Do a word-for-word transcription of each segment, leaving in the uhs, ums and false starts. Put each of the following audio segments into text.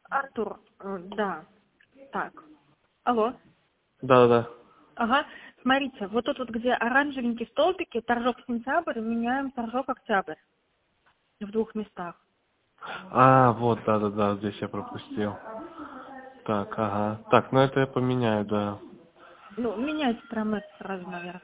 Артур, э, да, так. Алло. Да-да. Ага, смотрите, вот тут вот, где оранжевенькие столбики, торжок сентябрь, меняем торжок октябрь в двух местах. А, вот, да-да-да, здесь я пропустил. Так, ага. Так, ну это я поменяю, да. Ну, меняйте прям это сразу, наверное.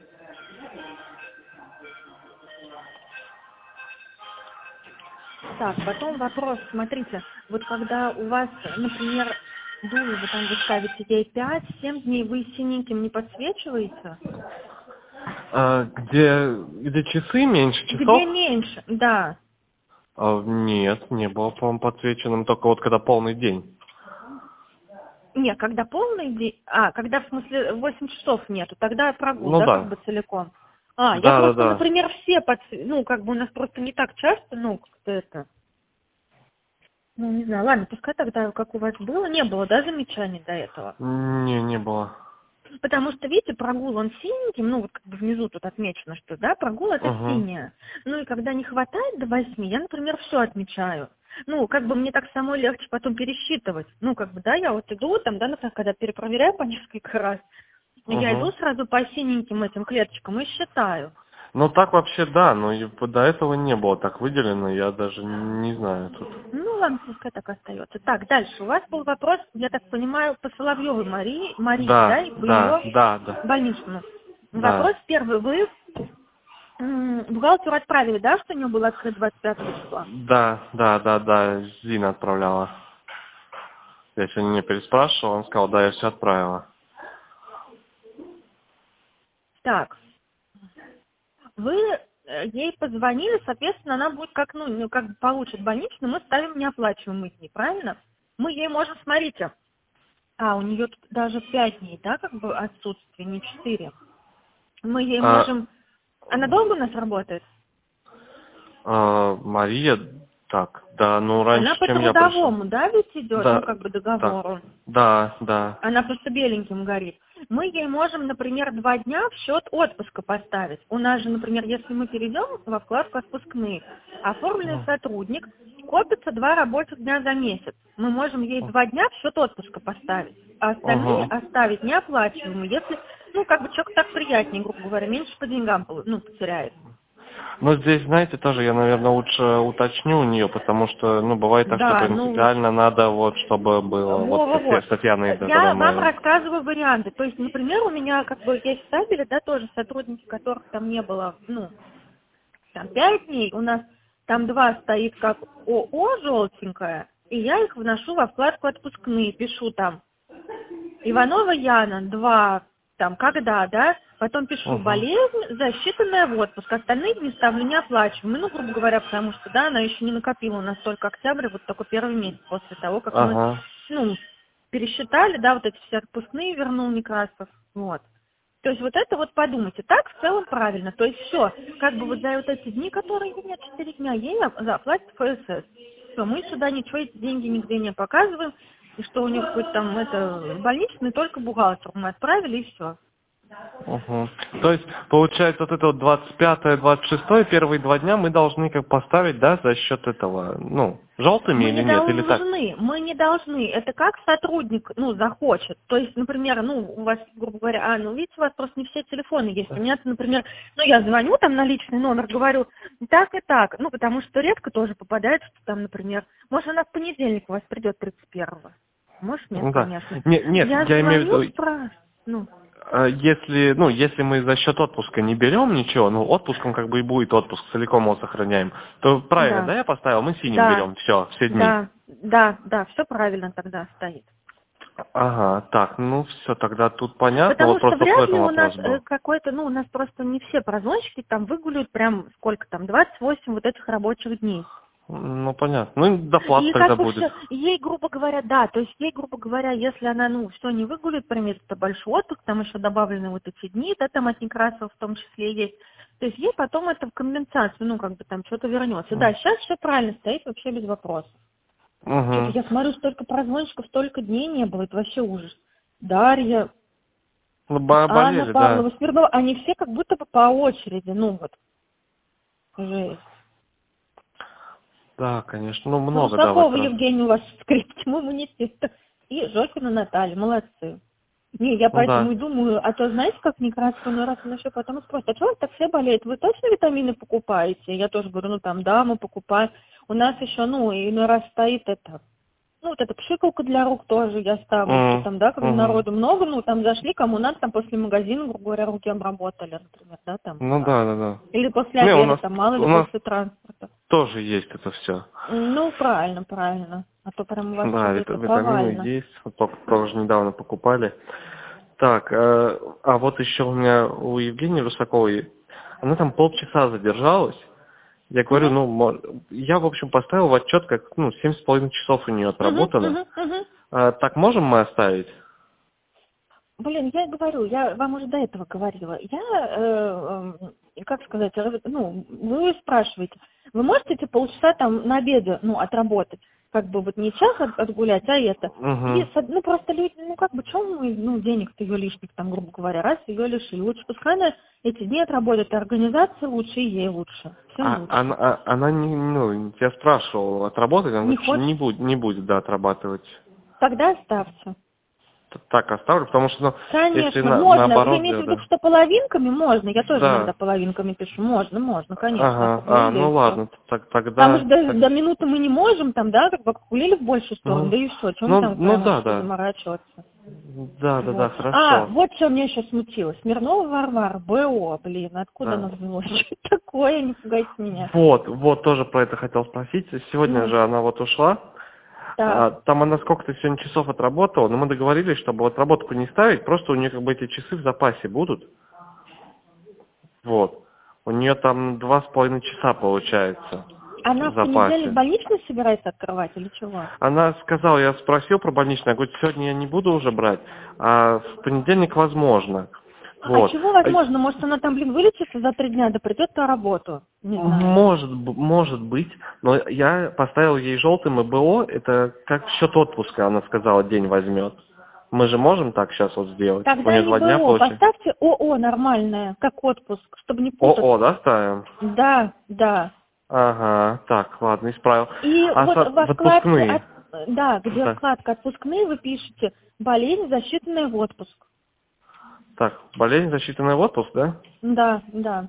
Так, потом вопрос, смотрите, вот когда у вас, например, дуло, вы там вы ставите ей пять-семь дней, вы синеньким не подсвечиваете? А, где, где часы, меньше часов? Где меньше, да. А, нет, не было, по-моему, подсвеченным, только вот когда полный день. Не, когда полный день, а, когда в смысле восемь часов нету, тогда прогул, Ну да, как да. бы целиком. А, я просто, Да-да-да. например, все под, ну, как бы у нас просто не так часто, ну, как-то это, ну, не знаю, ладно, пускай тогда, как у вас было, не было, да, замечаний до этого. Не, не было. Потому что, видите, прогул, он синеньким, ну, вот как бы внизу тут отмечено, что, да, прогул это Угу. синее. Ну, и когда не хватает до восьми, я, например, все отмечаю. Ну, как бы мне так самой легче потом пересчитывать. Ну, как бы, да, я вот иду, там, да, например, когда перепроверяю по несколько раз, я иду Угу. сразу по синеньким этим клеточкам и считаю. Ну так вообще да, но и до этого не было так выделено, я даже не знаю тут. Ну, ладно, пускай так остается. Так, дальше. У вас был вопрос, я так понимаю, по Соловьевой Марии, Марии, да, Да, и по да, ее да, да. больничному. Вопрос Да, первый. Вы м, бухгалтеру отправили, да, что у него было открыто двадцать пятого числа? да, да, да, да, Зина отправляла. Я сегодня не переспрашивал, он сказал, да, я все отправила. Так, вы э, ей позвонили, соответственно, она будет как, ну, ну, как бы получит больничный, мы ставим неоплачиваемые дни, правильно? Мы ей можем, смотрите, а, у нее тут даже пять дней, да, как бы отсутствие, не четыре. Мы ей А, можем... Она долго у нас работает? а, Мария, так, да, ну раньше, Она по чем я пришел. трудовому, да, ведь идет, ну, Да, как бы так, договору. да, да. Она просто беленьким горит. Мы ей можем, например, два дня в счет отпуска поставить. У нас же, например, если мы перейдем во вкладку «Отпускные», оформленный сотрудник, копится два рабочих дня за месяц. Мы можем ей два дня в счет отпуска поставить, а остальные Угу. оставить неоплачиваемые. Если, ну, как бы человек так приятнее, грубо говоря, меньше по деньгам, полу- ну, потеряет. Но здесь, знаете, тоже я, наверное, лучше уточню у нее, потому что, ну, бывает так, что Да, ну, принципиально надо, вот, чтобы было, вот, статья, во-во-вот. статья на это, когда Я вам мы... рассказываю варианты. То есть, например, у меня как бы есть стабили, да, тоже сотрудники, которых там не было, ну, там пять дней, у нас там два стоит как ООО желтенькая, и я их вношу во вкладку отпускные, пишу там Иванова Яна, два, там, когда, да, потом пишу Угу. болезнь, засчитанная в отпуск, остальные дни ставлю неоплачиваемые, ну, грубо говоря, потому что, да, она еще не накопила у нас только октябрь, вот только первый месяц после того, как мы, Ага. ну, пересчитали, да, вот эти все отпускные вернул Некрасов, вот. То есть вот это вот подумайте. Так в целом правильно. То есть все, как бы вот за вот эти дни, которые нет, четыре дня, ей оп- заплатит ФСС. Все, мы сюда ничего, эти деньги нигде не показываем. И что у нее какой-то там это больничный, только бухгалтер мы отправили, и все. Угу. То есть, получается, вот это вот двадцать пятое, двадцать шестое, первые два дня мы должны как поставить, да, за счет этого, ну, желтыми Мы или не нет, или так? должны, мы не должны. Это как сотрудник, ну, захочет. То есть, например, ну, у вас, грубо говоря, а, ну, видите, у вас просто не все телефоны есть. У меня, например, ну, я звоню там на личный номер, говорю, так и так. Ну, потому что редко тоже попадает, что там, например, может, она в понедельник у вас придет тридцать первого. Может, нет, Ну да. конечно. Не- нет, Я я имею в звоню, виду, спрашиваю, ну, э, если, ну, если мы за счет отпуска не берем ничего, ну, отпуском как бы и будет отпуск, целиком его сохраняем, то правильно, да, да, я поставил, мы синим да, берем, все, все дни. да, да, да, все правильно тогда стоит. Ага, так, ну все, тогда тут понятно, Потому вот что просто в вряд ли этом у нас вопрос э, был. какой-то, ну, у нас просто не все прозвонщики там выгуливают прям сколько там, двадцать восемь вот этих рабочих дней. Ну, понятно. Ну, доплата И тогда как бы будет. все, ей, грубо говоря, да, то есть ей, грубо говоря, если она, ну, все не выгуливает, примет это большой отпуск, там еще добавлены вот эти дни, да, там от Некрасова в том числе есть, то есть ей потом это в компенсацию, ну, как бы там что-то вернется. Да, сейчас все правильно стоит, вообще без вопросов. Что-то Угу. я смотрю, столько прозвонщиков, столько дней не было, это вообще ужас. Дарья, Ну, бо- Анна болели, да. Павлова, Смирнова, они все как будто бы по очереди, ну вот, жесть. Да, конечно. Ну, Ну, много, да, в Русакова этом. Евгения у вас в скриптом иммунитете. И Жокина Наталья, молодцы. Не, я Ну поэтому да. и думаю, а то знаете, как Некрасова иной раз она еще потом спросит, а что у вас так все болеют? Вы точно витамины покупаете? Я тоже говорю, ну там, да, мы покупаем. У нас еще, ну, иной раз стоит это, ну, вот эта пшикалка для рук тоже я ставлю, что М, там, да, когда мгм. народу много, ну, там зашли, кому надо, там после магазина, грубо говоря, руки обработали, например, да, там. Ну да, да, да. Или после Не, у обеда, нас, там, мало ли, у нас после транспорта. тоже есть это все. Ну, правильно, правильно. А то прям у вас Да, что-то вит- это витамины повально. есть. Вот только тоже недавно покупали. Так, э, а вот еще у меня у Евгении Русаковой, она там полчаса задержалась. Я говорю, Угу, ну, мо- я, в общем, поставил в отчет, как, ну, семь с половиной часов у нее угу, отработано. угу, угу. А, так можем мы оставить? Блин, я говорю, я вам уже до этого говорила. Я, э, э, как сказать, э, ну, вы спрашиваете, вы можете эти полчаса там на обеде, ну, отработать? Как бы вот не час от- отгулять, а это. И, Угу. с- ну, просто люди, ну, как бы, что мы, ну, денег-то ее лишних, там, грубо говоря, раз ее лишили. Лучше пускай она эти дни отработает, и организация лучше, и ей лучше. Всем А, лучше. она, а- она не, ну, я спрашивал, отработать, она Не говорит, что хочет? не будет, не будет, да, отрабатывать. Тогда оставьте. Т- Так оставлю, потому что, ну, если Конечно, на, можно. Вы наоборот, имеете в виду, да. что половинками можно? Я тоже иногда Да. половинками пишу. Можно, можно, конечно, Ага, округлили, а, да и ну все. ладно, так, Там уж тогда, до, так, до минуты мы не можем, там, да, как бы округлили в большую сторону, ну, да и все. Чем мы ну, там ну прям да, вообще да, заморачиваться? да, да, да, Вот. А, хорошо, вот что меня сейчас смутило. Смирнова Варвара, БО, блин, откуда да. она взялась? Что такое? Не пугайте меня. Вот, вот тоже про это хотел спросить. Сегодня Ну, же она вот ушла. А, так. там она сколько-то сегодня часов отработала, но мы договорились, чтобы отработку не ставить, просто у нее как бы эти часы в запасе будут. Вот. У нее там два с половиной часа получается Она в в понедельник запасе. больничный собирается открывать или чего? Она сказала, я спросил про больничный, я говорю, сегодня я не буду уже брать, а в понедельник возможно. А Вот. чего возможно? Может, она там, блин, вылечится за три дня, да придет на работу? Не знаю. Может, б- может быть, но я поставил ей желтым ИБО, это как в счет отпуска, она сказала, день возьмет. Мы же можем так сейчас вот сделать? У Тогда нее не два дня БО, получается. поставьте ОО нормальное, как отпуск, чтобы не ОО, путаться. да, ставим? Да, да. Ага, так, ладно, исправил. И А вот со- во в вкладке, отпускные? от, да, где Да. вкладка «Отпускные», вы пишете «Болезнь, засчитанная в отпуск». Так, болезнь, засчитанная в отпуск, да? Да, да.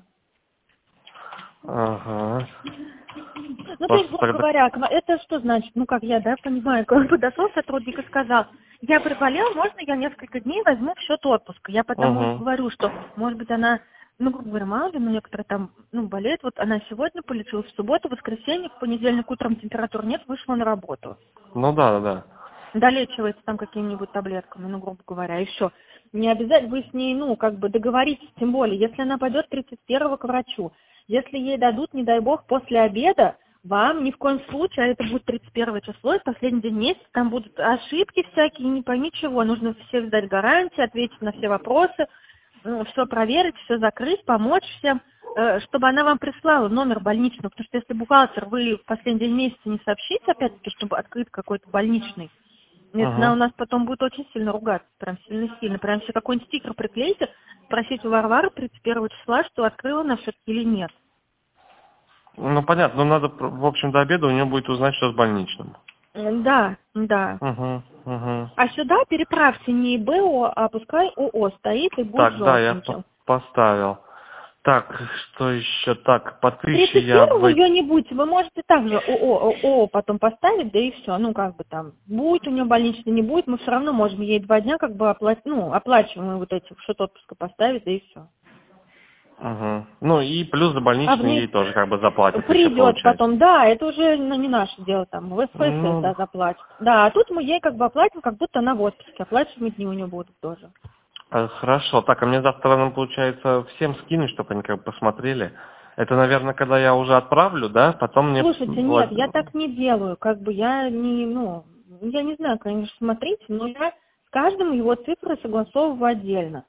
Ага. Ну, то есть, Просто грубо тогда... говоря, к- это что значит? Ну, как я, да, понимаю, как подошел сотрудник и сказал, я приболел, можно я несколько дней возьму в счет отпуска? Я потому Угу. говорю, что, может быть, она, ну, грубо говоря, мало ли, ну, некоторые там, ну, болеют, вот она сегодня полечилась, в субботу, в воскресенье, в понедельник утром температур нет, вышла на работу. Ну да, да, да. Долечивается там какими-нибудь таблетками, ну, грубо говоря, и все. Не обязательно вы с ней, ну, как бы договоритесь, тем более, если она пойдет тридцать первого к врачу, если ей дадут, не дай бог, после обеда, вам ни в коем случае, а это будет тридцать первое число, это последний день месяца, там будут ошибки всякие, не пойми чего, нужно всем сдать гарантии, ответить на все вопросы, ну, все проверить, все закрыть, помочь всем, э, чтобы она вам прислала номер больничного, потому что если бухгалтер, вы в последний день месяца не сообщите, опять-таки, чтобы открыт какой-то больничный, нет, она у Угу. нас потом будет очень сильно ругаться, прям сильно-сильно. Прям все какой-нибудь стикер приклейте, спросите у Варвары тридцать первого числа, что открыла она все-таки или нет. Ну понятно, но надо, в общем, до обеда у нее будет узнать, что с больничным. М, Да, да. Угу, угу. А сюда переправьте не БО, а пускай ОО стоит и будет Так, да, я по- желтеньким. поставил. Так, что еще? Так, по тысяче тридцать я в... первого ее не будет, вы можете также ООО ООО потом поставить, да и все. Ну, как бы там, будет у нее больничный, не будет, мы все равно можем ей два дня как бы оплатить, ну, оплачиваемые вот эти в счет отпуска поставить, да и все. Угу. Ну и плюс за А в больничный ней ей тоже как бы заплатят еще, придет получается. потом, да, это уже ну, не наше дело, там, в СПС, Ну, да, заплатит. Да, а тут мы ей как бы оплатим, как будто она в отпуске, оплачиваемые дни у нее будут тоже. э, хорошо. Так, а мне завтра нам, получается, всем скинуть, чтобы они как бы посмотрели. Это, наверное, когда я уже отправлю, да? Потом мне... Слушайте, нет, Влад- я так не делаю, как бы я не, ну, я не знаю, конечно, смотрите, но я с каждым его цифры согласовываю отдельно.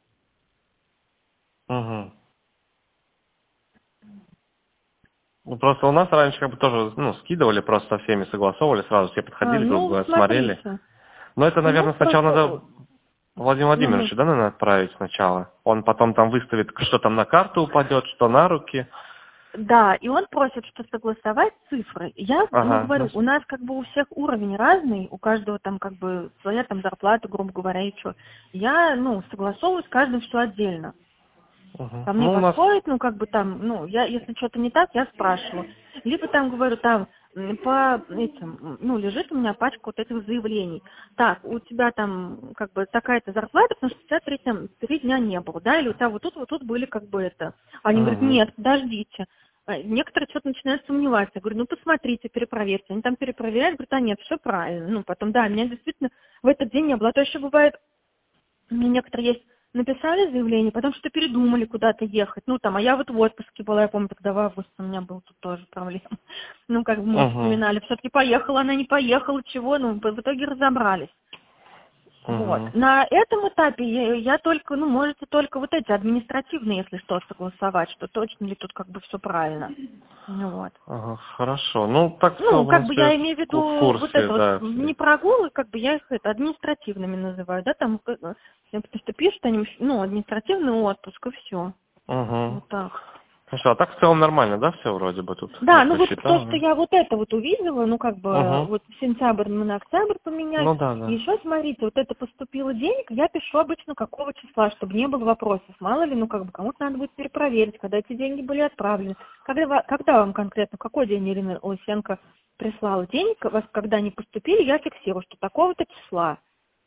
Мгм. Ну, просто у нас раньше как бы тоже, ну, скидывали, просто со всеми согласовывали, сразу все А, подходили, грубо ну, говоря, смотрели. смотрите, Но это, у нас наверное, сначала надо просто, Владимиру ну, ну, Владимировичу, да, наверное, отправить сначала. Он потом там выставит, что там на карту упадет, что на руки. Да, и он просит, что согласовать цифры. Я Ага, ну, говорю, ну, у нас как бы у всех уровень разный, у каждого там как бы своя там зарплата, грубо говоря, и что. Я, ну, согласовываю с каждым все отдельно. мгм. Ко мне Ну, у нас... подходит, ну, как бы там, ну, я, если что-то не так, я спрашиваю. Либо там говорю, там, м, по этим, м, ну, лежит у меня пачка вот этих заявлений. Так, у тебя там, как бы, такая-то зарплата, потому что у тебя три, там, три дня не было, да, или у тебя вот тут, вот тут были, как бы, это. Они говорят, Мгм. нет, подождите. А некоторые что-то начинают сомневаться. Я говорю, ну, посмотрите, перепроверьте. Они там перепроверяют, говорят, а нет, все правильно. Ну, потом, да, меня действительно в этот день не было. А то еще бывает, у меня некоторые есть, написали заявление, потом что-то передумали куда-то ехать. Ну, там, а я вот в отпуске была, я помню, тогда в августе у меня был тут тоже проблема. Ну, как бы мы Мгм. вспоминали, все-таки поехала она, не поехала, чего, ну, в итоге разобрались. Вот. Мгм. На этом этапе я, я только, ну, можете только вот эти административные, если что, согласовать, что точно ли тут как бы все правильно. Ну, вот. Ага, хорошо. Ну, так все, Ну, в как бы принципе, я в имею в ку- в виду вот курсе, это вот, да. не прогулы, как бы я их это административными называю, да, там, э, э, потому что пишут они, ну, административный отпуск и все. Угу. Вот так. Хорошо, а так в целом нормально, да, все вроде бы тут? Да, Я ну вот то, посчитал, что да? я вот это вот увидела, ну как бы Угу. вот в сентябрь мы на октябрь поменяли. Ну да, И да. еще смотрите, вот это поступило денег, я пишу обычно какого числа, чтобы не было вопросов. Мало ли, ну как бы кому-то надо будет перепроверить, когда эти деньги были отправлены. Когда, ва- когда вам конкретно, какой день Ирина Лысенко прислала денег, вас когда они поступили, я фиксирую, что такого-то числа.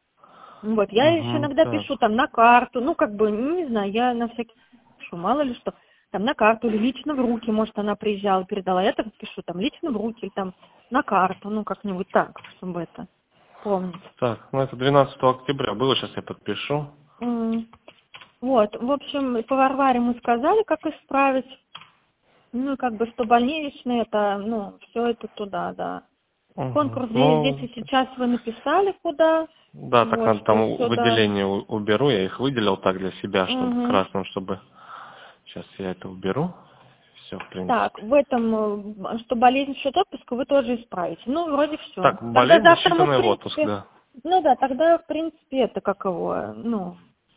Ну Вот, я еще Угу, иногда так. пишу там на карту, ну, как бы, ну, не знаю, я на всякий пишу, мало ли что, там на карту или лично в руки, может, она приезжала, передала, я так пишу, там, лично в руки или там на карту, ну, как-нибудь так, чтобы это помнить. Так, ну это двенадцатого октября было, сейчас я подпишу. М, Вот, в общем, по Варваре мы сказали, как исправить, ну, и как бы, что больничные, это, ну, все это туда, да. Угу. Конкурс здесь, здесь Ну, и сейчас вы написали куда, да, так вот, надо что там все, да. выделение у- уберу, я их выделил так для себя, чтобы Угу. красным, чтобы... Сейчас я это уберу. Все, в Так, принципе. в этом, э, что болезнь счет отпуска, вы тоже исправите. Ну, вроде все. Так, Тогда болезнь завтра мы, в засчитанная в отпуск, принципе, да. ну да, тогда, в принципе, это как его, ну,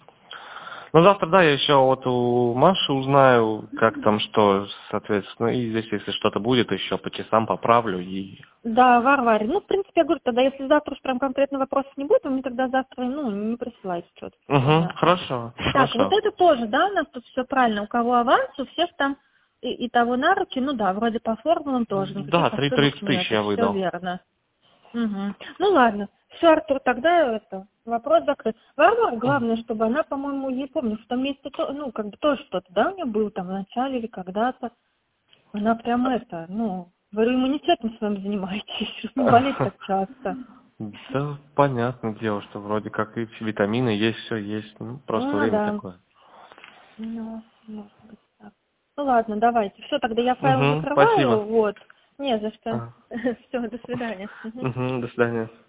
Ну, завтра, да, я еще вот у Маши узнаю, как там что, соответственно, и здесь, если что-то будет, еще по часам поправлю и... да, Варваре. Ну, в принципе, я говорю, тогда, если завтра уж прям конкретно вопросов не будет, вы мне тогда завтра, ну, не присылайте что-то. Угу, Понятно. хорошо, Так, вот хорошо. это тоже, да, у нас тут все правильно. У кого аванс, у всех там и, и того на руки, ну да, вроде по формулам тоже, Да, никаких три ошибок тридцать тысяч нету, я все выдал. верно. Мгм. Ну ладно. Все, Артур, тогда это вопрос закрыт. Варвара, Мгм. главное, чтобы она, по-моему, не помню, в том месте, то, ну, как бы тоже что-то, да, у нее было там в начале или когда-то. Она прям это, ну, говорю, иммунитетом своим занимаетесь, не болеть так часто. Да, понятное дело, что вроде как и витамины есть, все есть, ну, просто Ну время да. такое. Ну, может быть так. Ну ладно, давайте. Все, тогда я файл Угу, закрываю, спасибо. вот. Не за что. А, Все, до свидания. Мгм. Угу, до свидания.